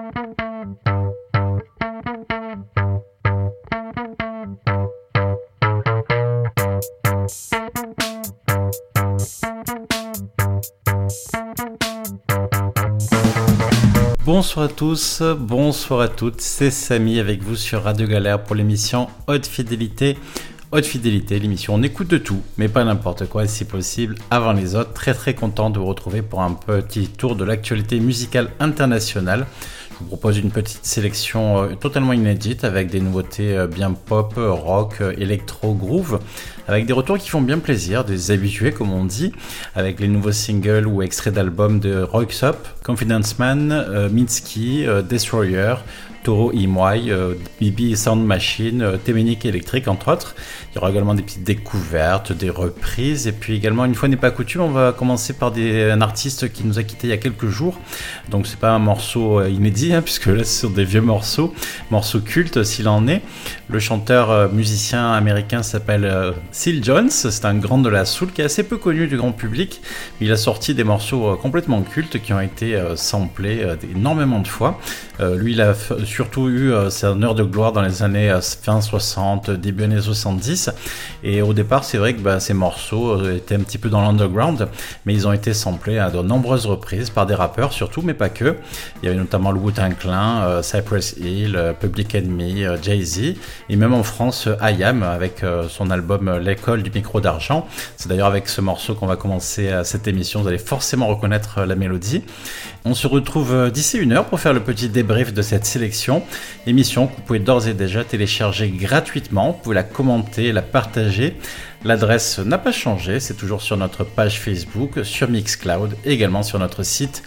Bonsoir à tous, bonsoir à toutes, c'est Samy avec vous sur Radio Galère pour l'émission Haute Fidélité. Haute Fidélité, l'émission on écoute de tout, mais pas n'importe quoi si possible, avant les autres. Très content de vous retrouver pour un petit tour de l'actualité musicale internationale. Je vous propose une petite sélection totalement inédite avec des nouveautés bien pop, rock, électro, groove, avec des retours qui font bien plaisir, des habitués comme on dit, avec les nouveaux singles ou extraits d'albums de Rocks Up, Confidence Man, Mitski, Destroyer, Toro Imwai, BB Sound Machine, Téménique Électrique entre autres. Il y aura également des petites découvertes, des reprises et puis également une fois n'est pas coutume, on va commencer par un artiste qui nous a quittés il y a quelques jours. Donc c'est pas un morceau inédit puisque là ce sont des vieux morceaux cultes s'il en est. Le chanteur musicien américain s'appelle Syl Jones, c'est un grand de la soul qui est assez peu connu du grand public, mais il a sorti des morceaux complètement cultes qui ont été samplés énormément de fois. Lui il a surtout eu son heure de gloire dans les années fin 60, début années 70 et au départ c'est vrai que ces morceaux étaient un petit peu dans l'underground mais ils ont été samplés à de nombreuses reprises par des rappeurs surtout mais pas que. Il y avait notamment le Wu-Tang Clan, Cypress Hill, Public Enemy, Jay-Z et même en France I.Am avec son album L'école du micro d'argent. C'est d'ailleurs avec ce morceau qu'on va commencer cette émission, vous allez forcément reconnaître la mélodie. On se retrouve d'ici une heure pour faire le petit débrief de cette sélection. Émission que vous pouvez d'ores et déjà télécharger gratuitement. Vous pouvez la commenter, la partager. L'adresse n'a pas changé, c'est toujours sur notre page Facebook, sur Mixcloud et également sur notre site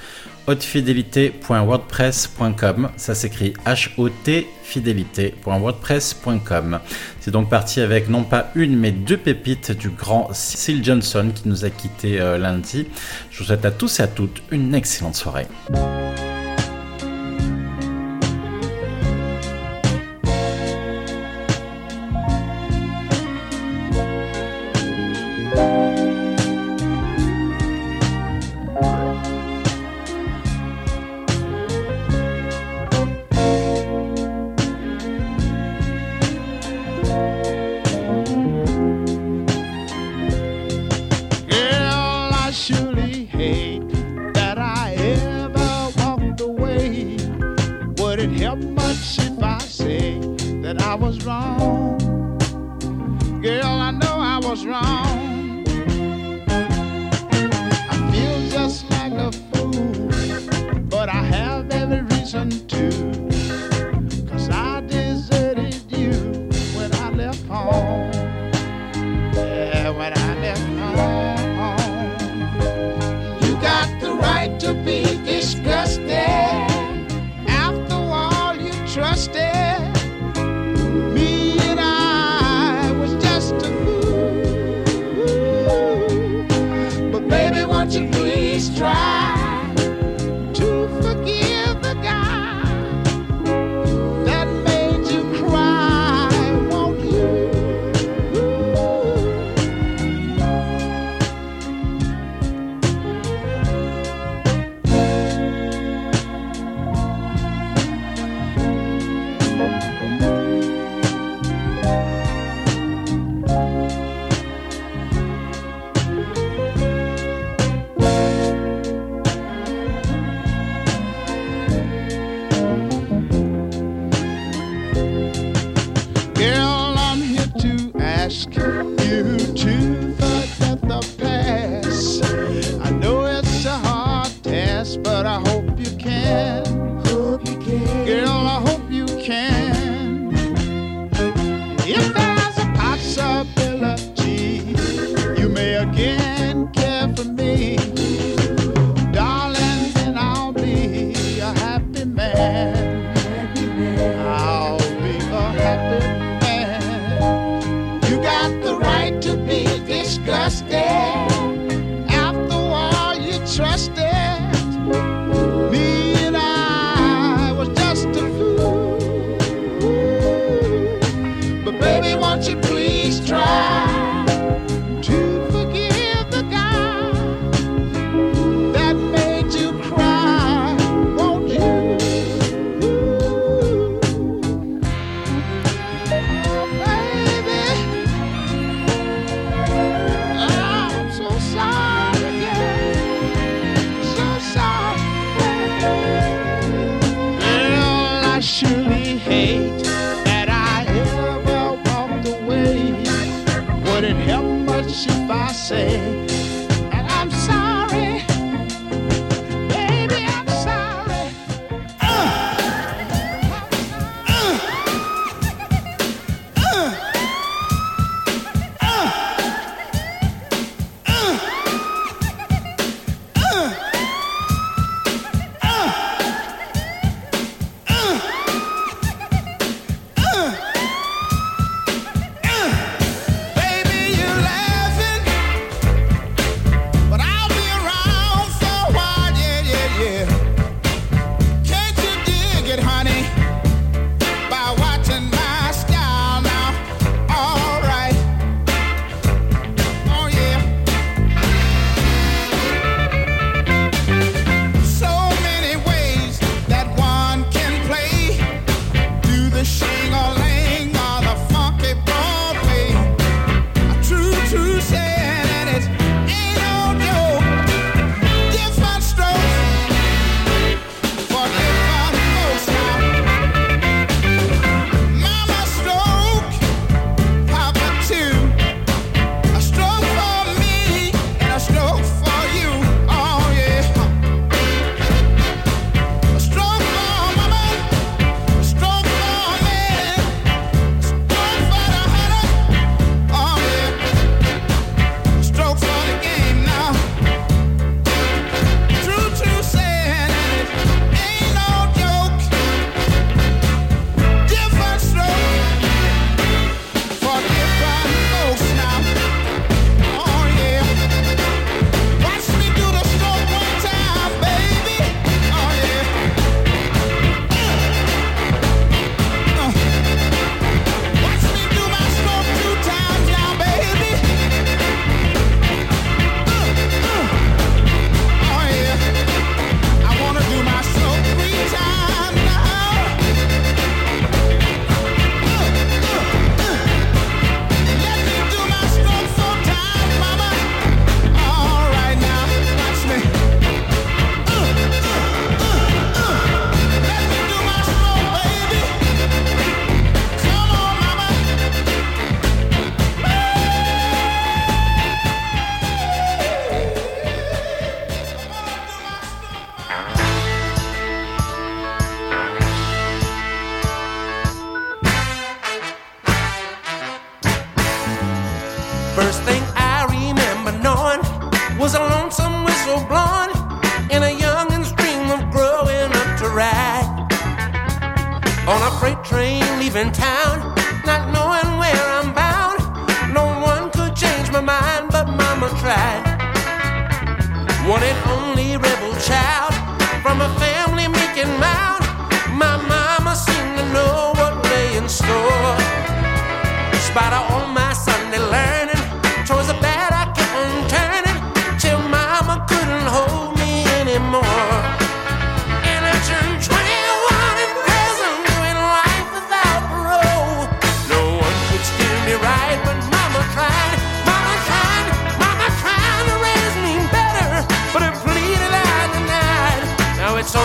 hautefidélité.wordpress.com. Ça s'écrit HOT-fidélité.wordpress.com. C'est donc parti avec non pas une mais deux pépites du grand Syl Johnson qui nous a quittés lundi. Je vous souhaite à tous et à toutes une excellente soirée. After all you trusted me and I surely hate that I ever walked away. Wouldn't help much if I say that I'm sorry, baby, I'm sorry. First thing I remember knowing was a lonesome whistle blowing in a youngin's dream of growing up to ride on a freight train leaving town, not knowing where I'm bound. No one could change my mind, but mama tried. One and only rebel child from a family making mound. My mama seemed to know what lay in store. In spite of all my Sunday learning, towards the bad I kept on turning, till mama couldn't hold me anymore. And I turned 21 in prison, doing life without parole. No one could steer me right, but mama tried to raise me better, but it pleaded I denied. Now it's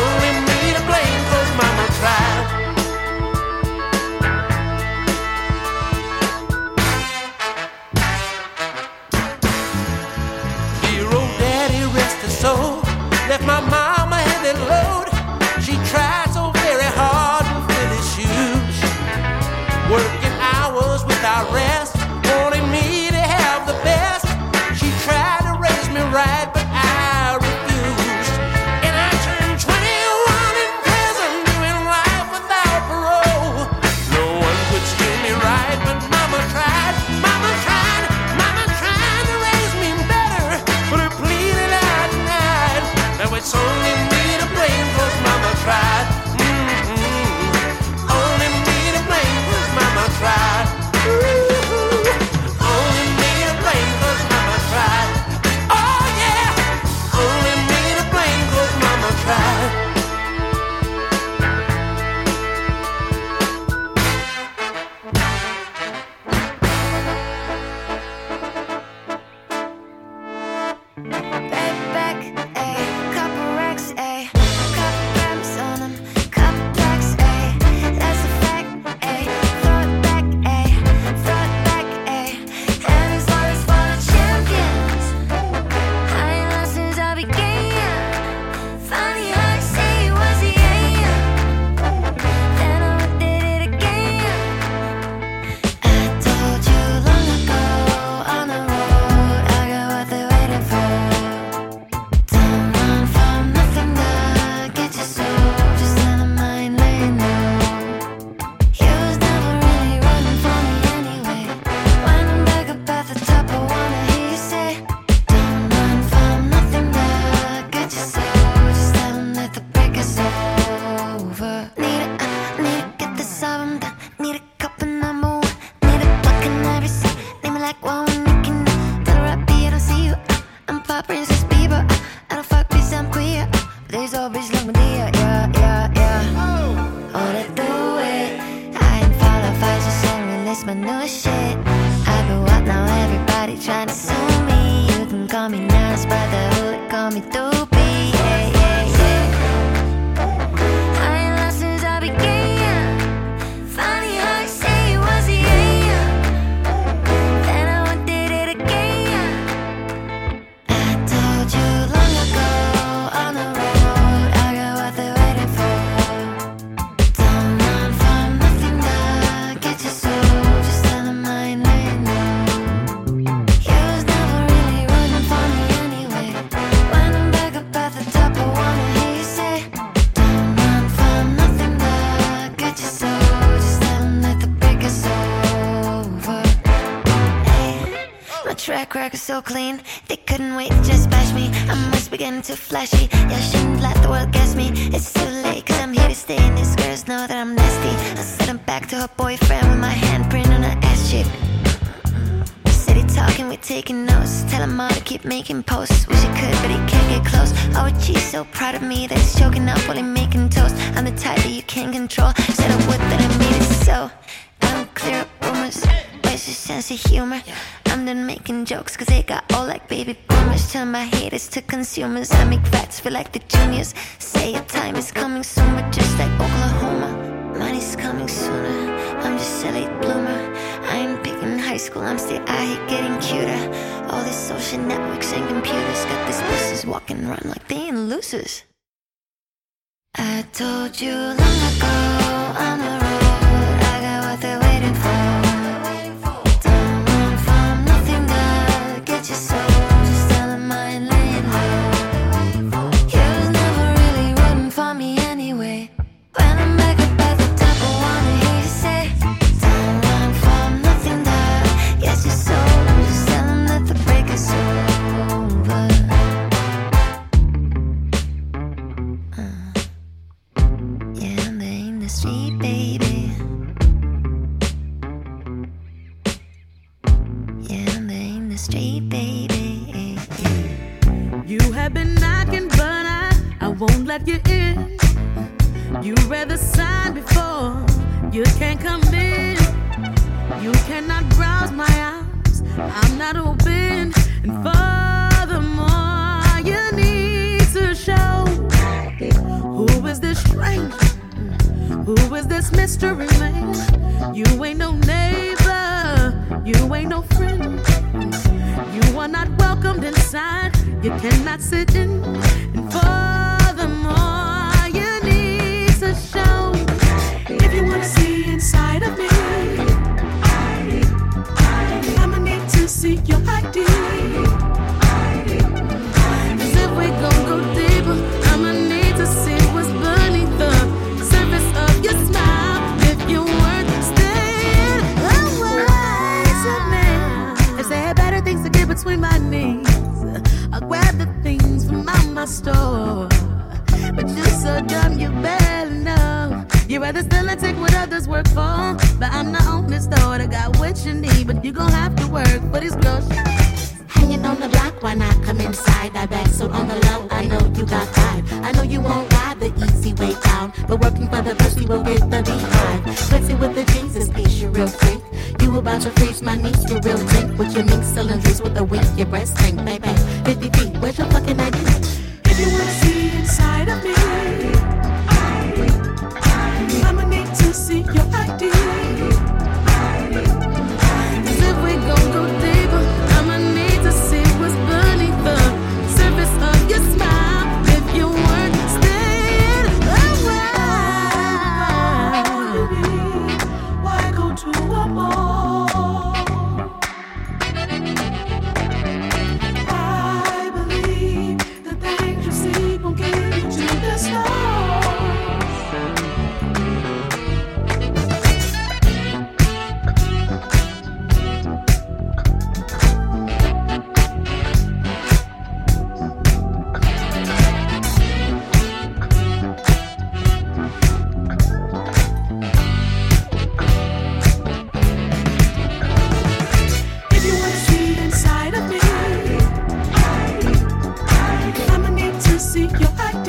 track record so clean, they couldn't wait to just bash me. I must be getting too flashy. Y'all shouldn't let the world guess me. It's too late, cause I'm here to stay, and these girls know that I'm nasty. I sent her back to her boyfriend with my handprint on her ass cheek. Steady talking, we taking notes. Tell him all to keep making posts. Wish he could, but he can't get close. Oh, geez, so proud of me that he's choking up while he making toast. I'm the type that you can't control. Said I would, that I made it so. I don't clear up rumors. Where's your sense of humor? I'm done making jokes, cause they got old like baby boomers. Turn my haters to consumers. I make vets feel like the juniors. Say your time is coming soon, but just like Oklahoma, money's coming sooner. I'm just a late bloomer. I ain't picking high school, I'm still out here getting cuter. All these social networks and computers got these pussies walking around like they ain't losers. I told you long ago on the road, I got what they're waiting for. Don't run from nothing, God, get your soul. Just tell them I ain't laying low. You was never really rooting for me anyway. When I'm back up at the top, I wanna hear you say, don't run from nothing, God, get your soul. Just tell them that the break is over. Yeah, I'm in the street, baby. Yeah, I'm in the street, baby. You have been knocking, but I won't let you in. You read the sign before, you can't come in. You cannot browse my eyes, I'm not open. And furthermore, you need to show who is this stranger, who is this mystery man. You ain't no neighbor, you ain't no friend. You are not welcomed inside, you cannot sit in. And furthermore, you need to show. If you wanna see inside of me, I'ma need to see your ID. Cause if we gon' go deeper, I'ma need to see what's beneath the surface of your smile. If you weren't staying away, so man, if they had better things to get between my knees, I'll grab the things from out my store. But you're so dumb, you better know. You'd rather steal and take what others work for. But I'm the only store that got what you need. But you gon' have to work for these groceries. Hanging on the block, why not come inside? I bet so on the low, I know you got vibe. I know you won't ride the easy way down, but working for the pussy will get the beehive. Flexing with the Jesus piece, you real freak. You about to freeze my knees, you real drink. With your mink cylinders with a wink, your breast tank, baby. 50 feet, where's your fucking ID? If you wanna see inside of me, I'ma need to see your ID. Cause if we gon' go deeper, I'ma need to see what's beneath the surface of your smile. If you weren't staying around, why go to a mall? I believe the things you see will get you to the stars. If you wanna see inside of me, I'ma need to see your ID.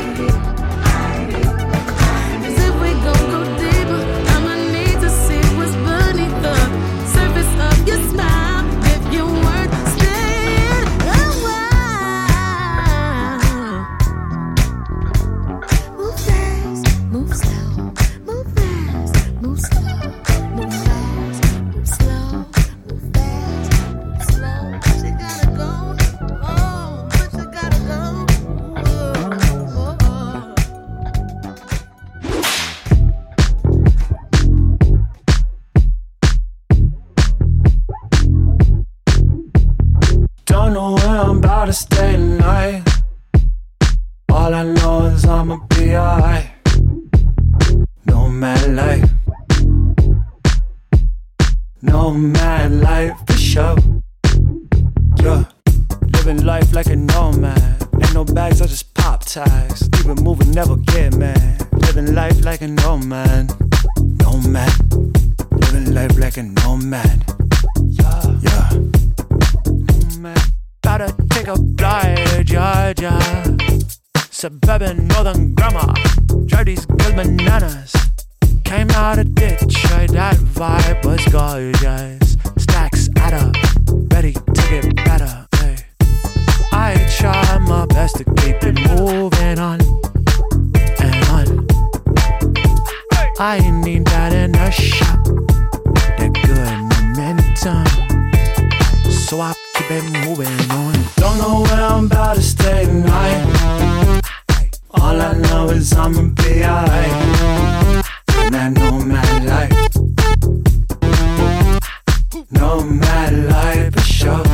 Cause if we gon' go deeper, I'ma need to see what's beneath the surface of your smile. If you weren't staying around, move fast, move slow, move fast, move slow, move fast, move slow, move fast, move slow. But you gotta go, oh, but you gotta go. Don't know where I'm about to stay tonight. All I know is I'ma be alright. No mad life, no mad life for sure. Living life like a nomad. Ain't no bags, I just pop tags. Keep it moving, never get mad. Living life like a nomad. Nomad. Living life like a nomad. Yeah. Nomad. Gotta take a flight to Georgia. Suburban northern grammar. Drive these good bananas. Came out of ditch, that vibe was gorgeous. Stacks add up, ready to get better. Hey. I try my best to keep it moving on and on. I need that inertia, that good momentum. So I keep it moving on. Don't know where I'm about to stay tonight. All I know is I'ma be alright. That nomad life, nomad life for sure.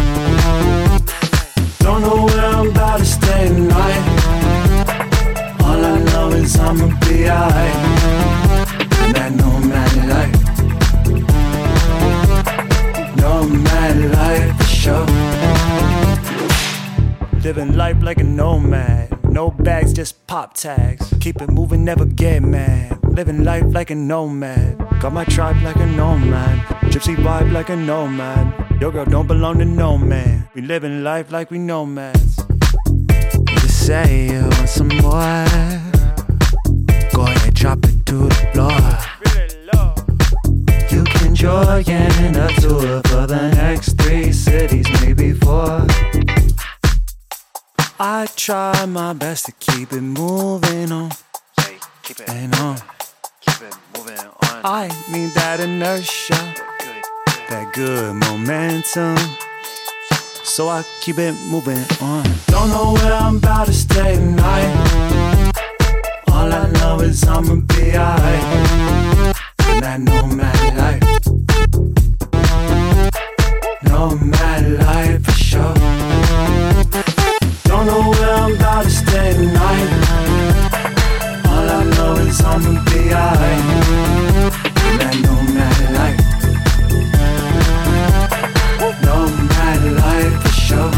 Don't know where I'm about to stay tonight. All I know is I'ma be alright. That nomad life, nomad life for sure. Living life like a nomad. No bags, just pop tags. Keep it moving, never get mad. Living life like a nomad. Got my tribe like a nomad. Gypsy vibe like a nomad. Your girl don't belong to no man. We living life like we nomads. You say you want some more. Go ahead, drop it to the floor. You can join in a tour for the next 3 cities, maybe 4. I try my best to keep it moving on. Keep it on. Keep it moving on. I need that inertia, that good momentum. So I keep it moving on. Don't know where I'm about to stay tonight. All I know is I'ma be alright. That nomad life, nomad life for sure. Don't know where I'm about to stay tonight. All I know is I'ma be alright. That nomad life, nomad life for sure.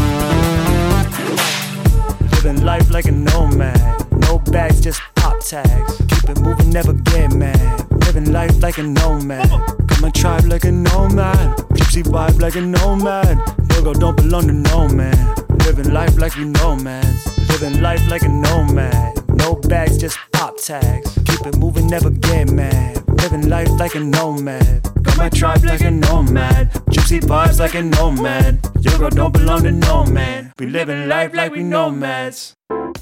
Living life like a nomad. No bags, just pop tags. Keep it moving, never get mad. Living life like a nomad. Got my tribe like a nomad. Gypsy vibe like a nomad. Your girl don't belong to no man. Living life like we nomads. Living life like a nomad. No bags, just pop tags. Keep it moving, never get mad. Living life like a nomad. Got my tribe like a nomad. Gypsy vibes like a nomad. Your girl don't belong to no man. We living life like we nomads.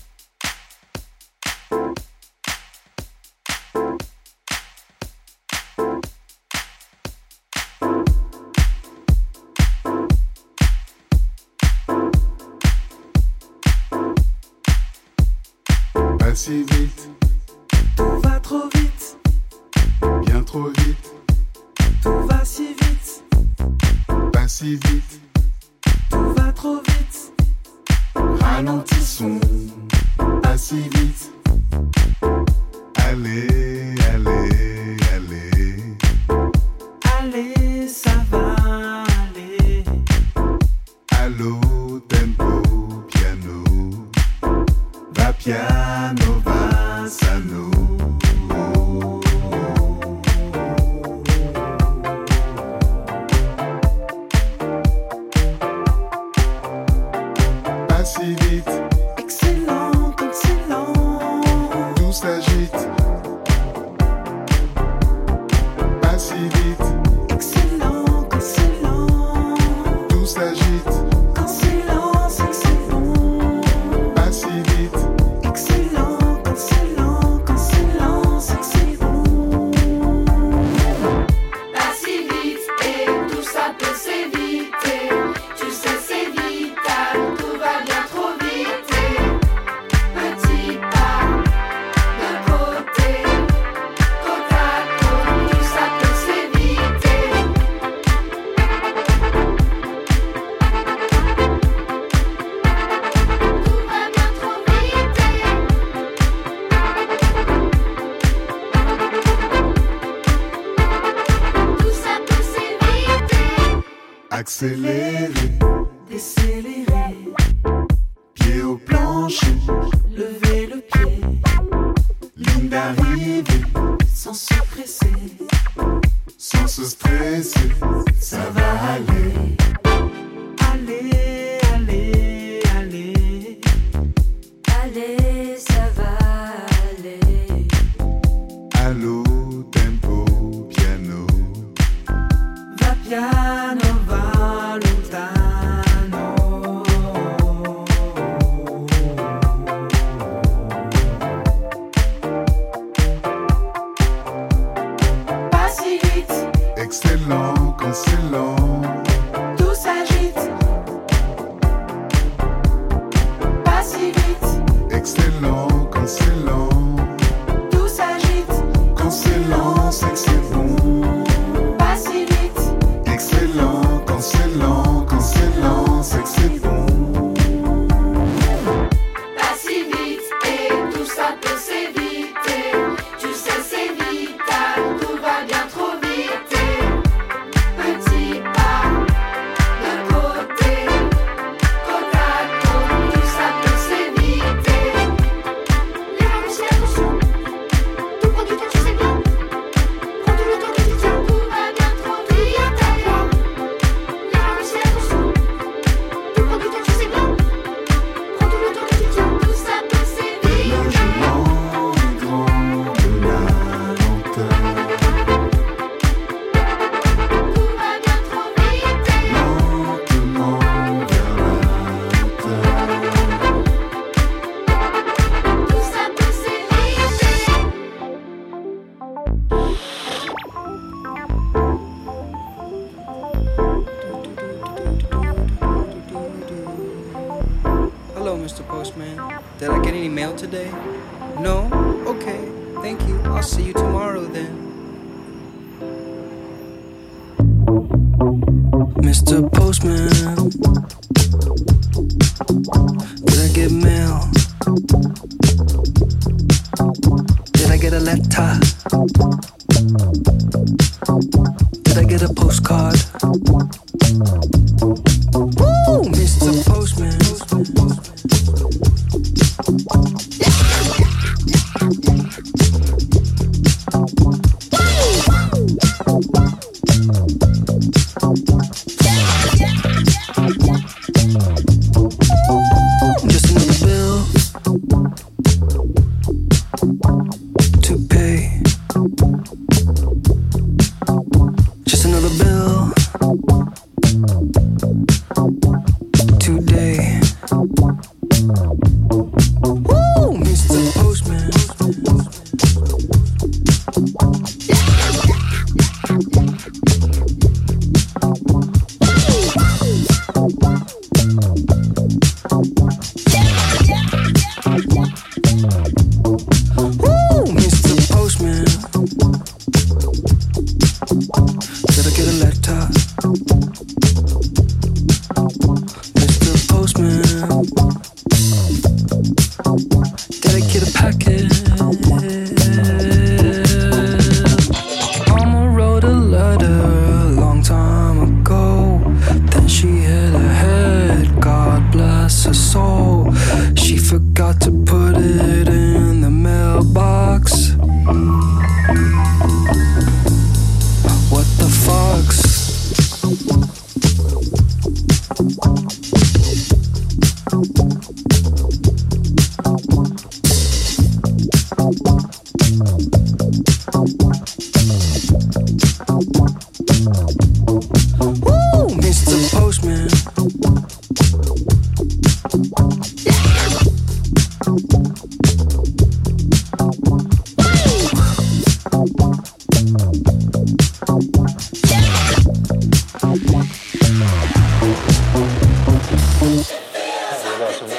Pas si vite, tout va trop vite, bien trop vite, tout va si vite, pas si vite, tout va trop vite, ralentissons, pas si vite, allez, allez, allez, allez, ça va aller, allo, tempo, piano, va piano, va sano. Pas si vite, excellent, excellent, tout s'agite. Pas si vite, excellent, excellent, tout s'agite. quand silence, excellent, Pas si vite, excellent, excellent, quand silence, excellent. Pas si vite et tout ça peut s'éviter. Tu sais c'est vital, tout va bien trop vite. Petit pas de côté, côte à côte, tout ça peut s'éviter. Tout va bien trop vite. Tout ça peut s'éviter. accélérer, Décélérer, pencher, lever le pied, ligne d'arrivée, sans se presser, sans se stresser, ça va aller. aller, aller, aller, Allez, ça va aller. Allo, tempo, piano, va piano, va lontano. Pas si vite, excellent quand c'est lent, tout s'agite. Pas si vite, excellent quand c'est lent, tout s'agite. quand c'est lent, c'est que c'est bon. Pas si vite, Excellent quand c'est lent, quand c'est lent, c'est que c'est bon. Pas si vite et tout ça peut s'éviter. Tu sais, c'est vital, tout va bien trop vite. Petit pas de côté, côte à côte, tout ça peut s'éviter. L'erreur de c'est attention, tout prend du temps, tu sais bien. Prends tout le temps que tu tiens, tout va bien trop vite. L'erreur de c'est attention, tout prend du temps, tu sais bien. Prends tout le temps que tu tiens, tout ça peut s'éviter. Logement et grand de la lenteur, Tout va bien trop vite. lentement vers la hauteur. Tout ça peut s'éviter. Hello, Mr. Postman. Did I get any mail today? No? Okay, thank you. I'll see you tomorrow then. Mr. Postman, did I get mail? Did I get a letter? Did I get a postcard? Woo, Mr. Postman. Just another bill to pay. Just another bill today. Woo, Mr. Postman. Woo, Mr. Postman. Did I get a letter? Mr. Postman. Did I get a packet? Mama wrote a letter a long time ago. Then she hit her head, God bless her soul. She forgot to put it in the mailbox. What the fucks? Woo, Mr. Postman.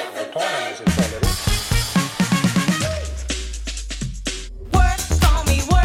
work for me, work.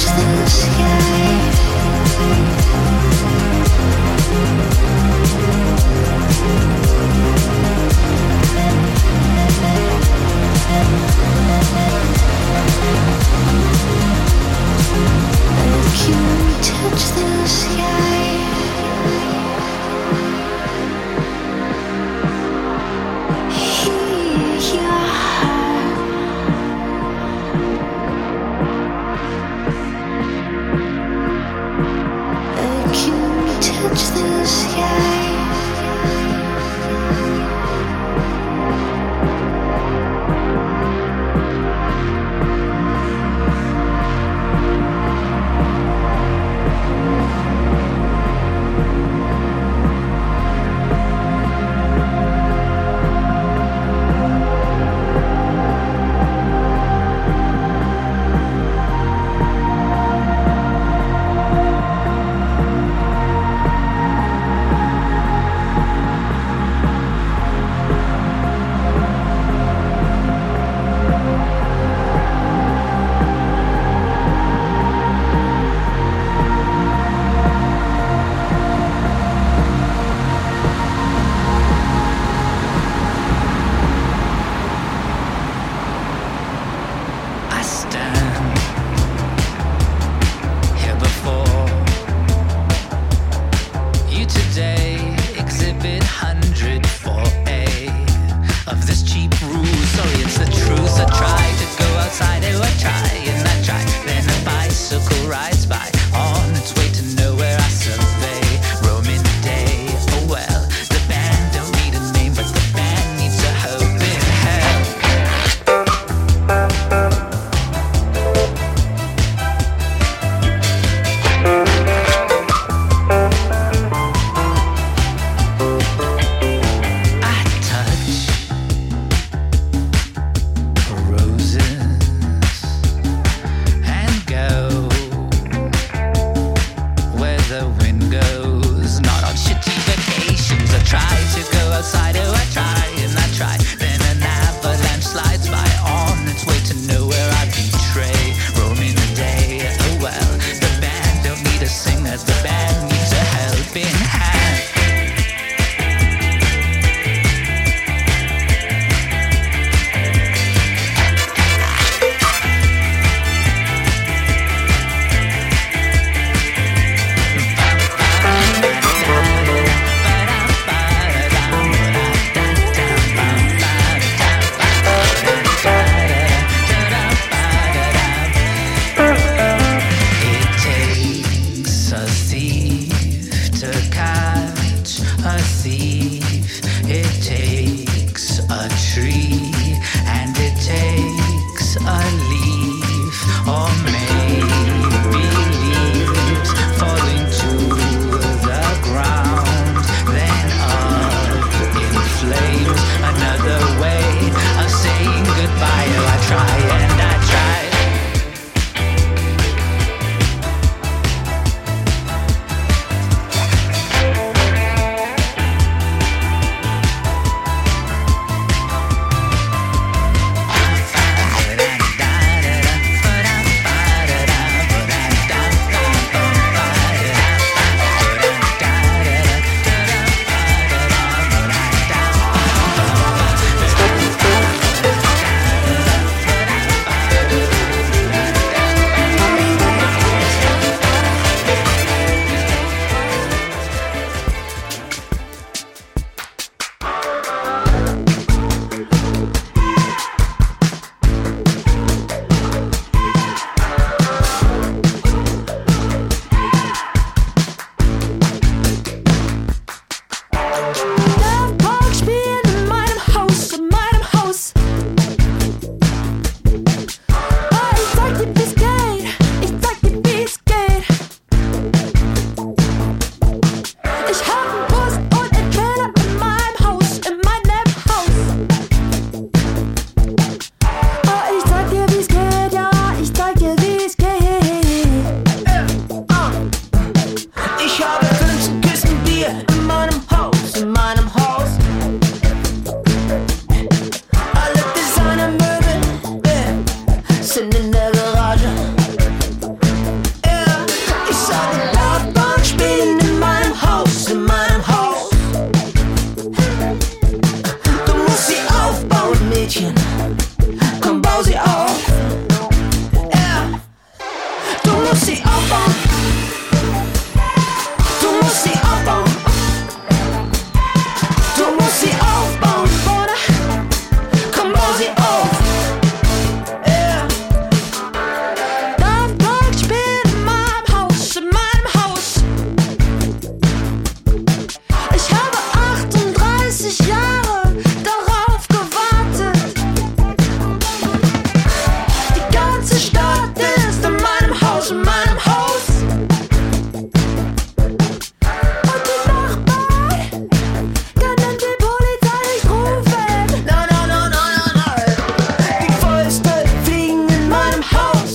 sind in der Garage.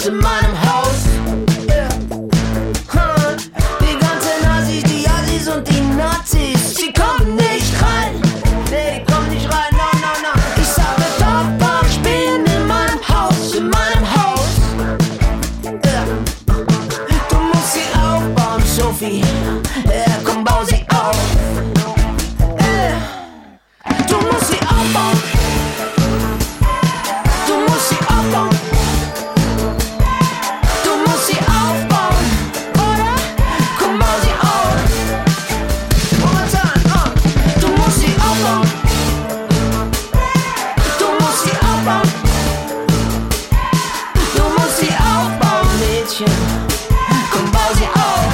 in meinem Haus. Die ganzen Nazis, die Assis und die Nazis, sie kommen nicht rein. Nee, die kommen nicht rein, no, no, no. Ich sage Dorfbach spielen in meinem Haus, in meinem Haus. Du musst sie aufbauen, Sophie. Komm, bau sie auf. Du musst sie aufbauen. Du musst sie aufbauen. Du musst sie aufbauen, oder? Komm, bau sie auf. One more time, Du musst sie aufbauen. Du musst sie aufbauen. Du musst sie aufbauen, Mädchen. Komm, bau sie auf.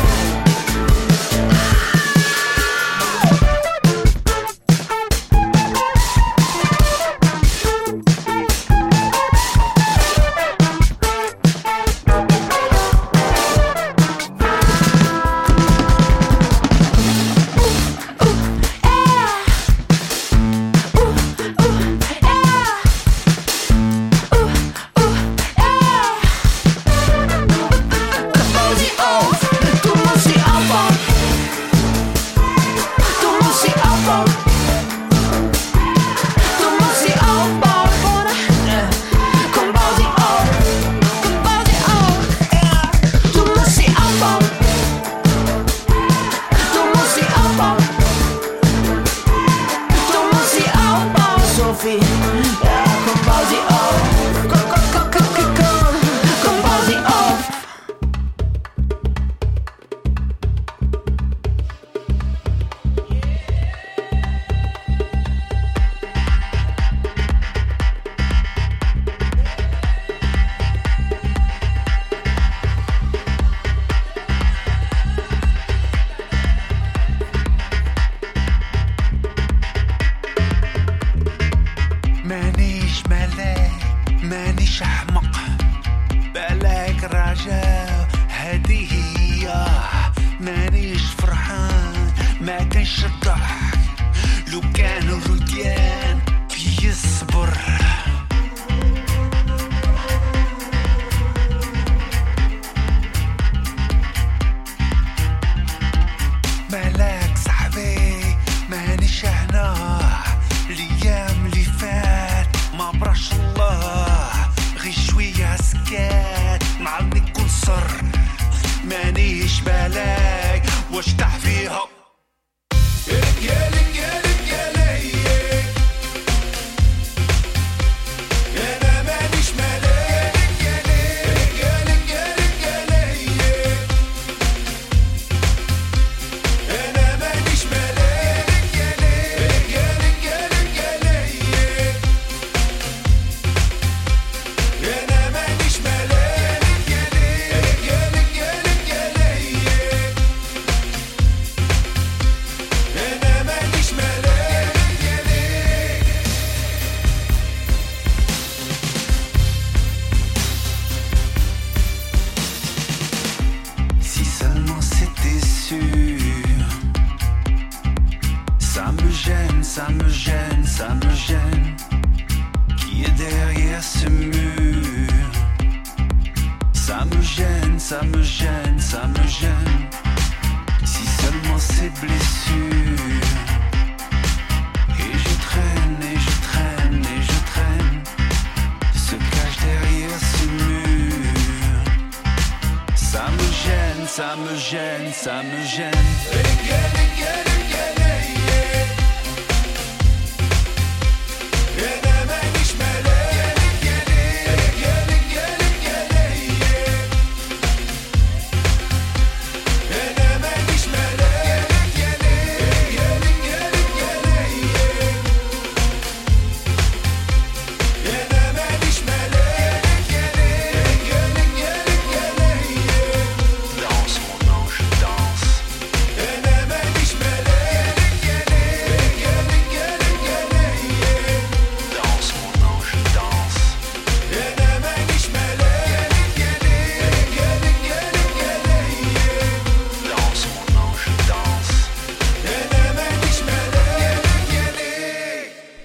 Ça me gêne. Danse mon ange, danse.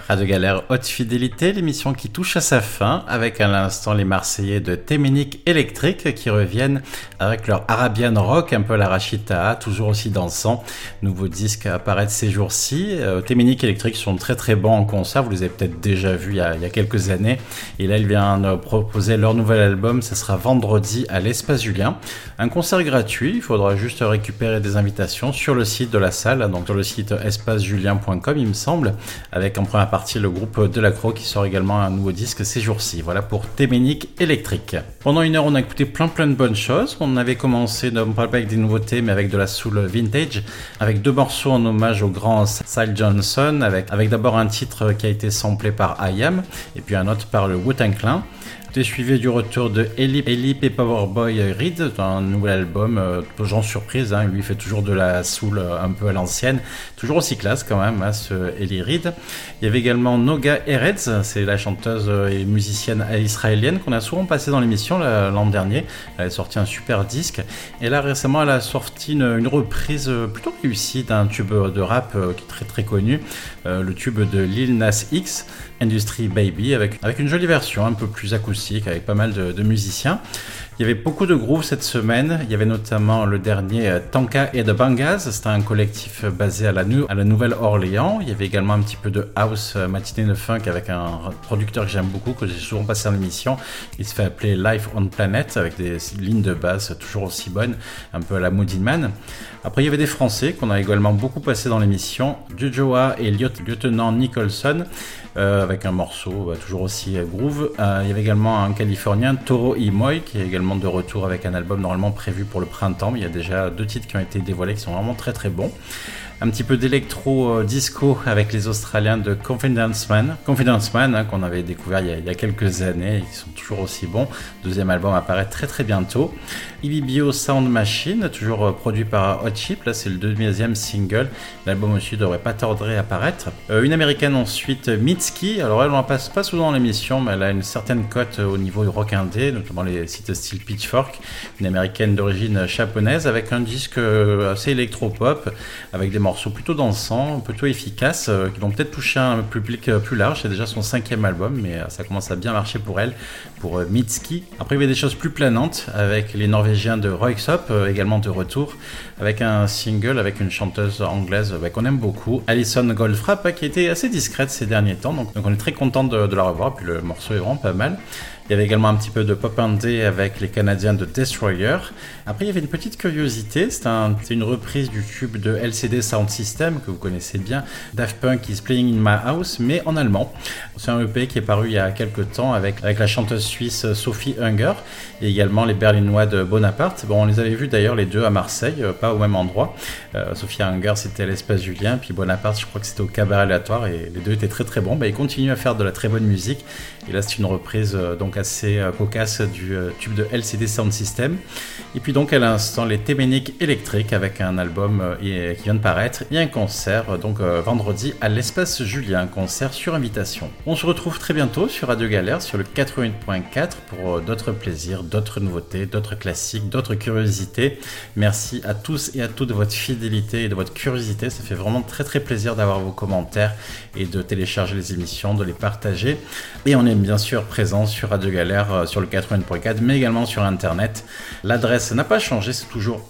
Radio Galère Haute Fidélité, l'émission qui touche à sa fin avec à l'instant les Marseillais de Téménique Électrique qui reviennent avec leur Arabian Rock, un peu la Rachita, toujours aussi dansant. Nouveau disque à apparaître ces jours-ci. Téménique Électrique sont très très bons en concert, vous les avez peut-être déjà vus il y a quelques années. Et là ils viennent de proposer leur nouvel album, ça sera vendredi à l'Espace Julien. Un concert gratuit, il faudra juste récupérer des invitations sur le site de la salle, donc sur le site espacejulien.com il me semble, avec en première partie le groupe Delacroix qui sort également un nouveau disque ces jours-ci. Voilà pour Téménique Électrique. Pendant une heure, on a écouté plein de bonnes choses. On avait commencé, non pas avec des nouveautés, mais avec de la soul vintage, avec 2 morceaux en hommage au grand Syl Johnson, avec d'abord un titre qui a été samplé par I.Am, et puis un autre par le Wu-Tang Clan. Suivi du retour de Eli Paperboy Reed dans un nouvel album, genre surprise, hein, lui fait toujours de la soul un peu à l'ancienne, toujours aussi classe quand même, hein, ce Eli Reed. Il y avait également Noga Eretz, c'est la chanteuse et musicienne israélienne qu'on a souvent passé dans l'émission l'an dernier. Elle a sorti un super disque et là récemment elle a sorti une reprise plutôt réussie d'un tube de rap qui est très très connu, le tube de Lil Nas X, Industry Baby, avec une jolie version un peu plus acoustique avec pas mal de musiciens. Il y avait beaucoup de grooves cette semaine. Il y avait notamment le dernier Tanka et the Bangas. C'était un collectif basé à la Nouvelle-Orléans. Il y avait également un petit peu de house matinée de funk avec un producteur que j'aime beaucoup, que j'ai souvent passé dans l'émission. Il se fait appeler Life on Planet avec des lignes de basse toujours aussi bonnes, un peu à la Moody Man. Après, il y avait des Français qu'on a également beaucoup passé dans l'émission. Jojoa et Lieutenant Nicholson. Avec un morceau toujours aussi groove. Il y avait également un Californien, Toro y Moi, qui est également de retour avec un album normalement prévu pour le printemps. Il y a déjà 2 titres qui ont été dévoilés qui sont vraiment très très bons. Un petit peu d'électro disco avec les Australiens de Confidence Man, hein, qu'on avait découvert il y a quelques années et qui sont toujours aussi bons. 2e album apparaît très très bientôt. Ibibio Sound Machine, toujours produit par Hot Chip, là c'est le 2e single. L'album aussi devrait pas tarder à apparaître. Une américaine ensuite, Mitski. Alors elle on la passe pas souvent dans l'émission, mais elle a une certaine cote au niveau du rock indé, notamment les sites style Pitchfork. Une américaine d'origine japonaise avec un disque assez électro-pop, avec des morceaux plutôt dansants, plutôt efficaces, qui vont peut-être toucher un public plus large. C'est déjà son 5e album, mais ça commence à bien marcher pour elle, pour Mitski. Après, il y avait des choses plus planantes avec les Norvégiens de Röyksopp, également de retour, avec un single avec une chanteuse anglaise qu'on aime beaucoup, Alison Goldfrapp, qui était assez discrète ces derniers temps. Donc on est très content de la revoir, puis le morceau est vraiment pas mal. Il y avait également un petit peu de pop indé avec les Canadiens de Destroyer. Après, il y avait une petite curiosité. C'était une reprise du tube de LCD Sound System, que vous connaissez bien, Daft Punk is Playing in My House, mais en allemand. C'est un EP qui est paru il y a quelques temps avec la chanteuse suisse Sophie Hunger et également les Berlinois de Bonaparte. Bon, on les avait vus d'ailleurs les deux à Marseille, pas au même endroit. Sophie Hunger, c'était à l'Espace Julien, puis Bonaparte, je crois que c'était au Cabaret Aléatoire, et les deux étaient très très bons. Ils continuent à faire de la très bonne musique. Et là, c'est une reprise donc assez cocasse du tube de LCD Sound System. Et puis donc à l'instant, les Téménique Électrique avec un album qui vient de paraître et un concert donc vendredi à l'Espace Julien, un concert sur invitation. On se retrouve très bientôt sur Radio Galère sur le 88.4 pour d'autres plaisirs, d'autres nouveautés, d'autres classiques, d'autres curiosités. Merci à tous et à toutes de votre fidélité et de votre curiosité. Ça fait vraiment très très plaisir d'avoir vos commentaires et de télécharger les émissions, de les partager. Et on est bien sûr présent sur Radio Galère sur le 80.4, mais également sur internet. L'adresse n'a pas changé, c'est toujours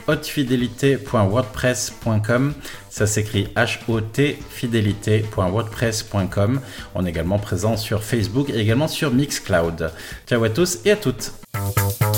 hautefidélité.wordpress.com. Ça s'écrit HOT-fidélité.wordpress.com. On est également présent sur Facebook et également sur Mixcloud. Ciao à tous et à toutes.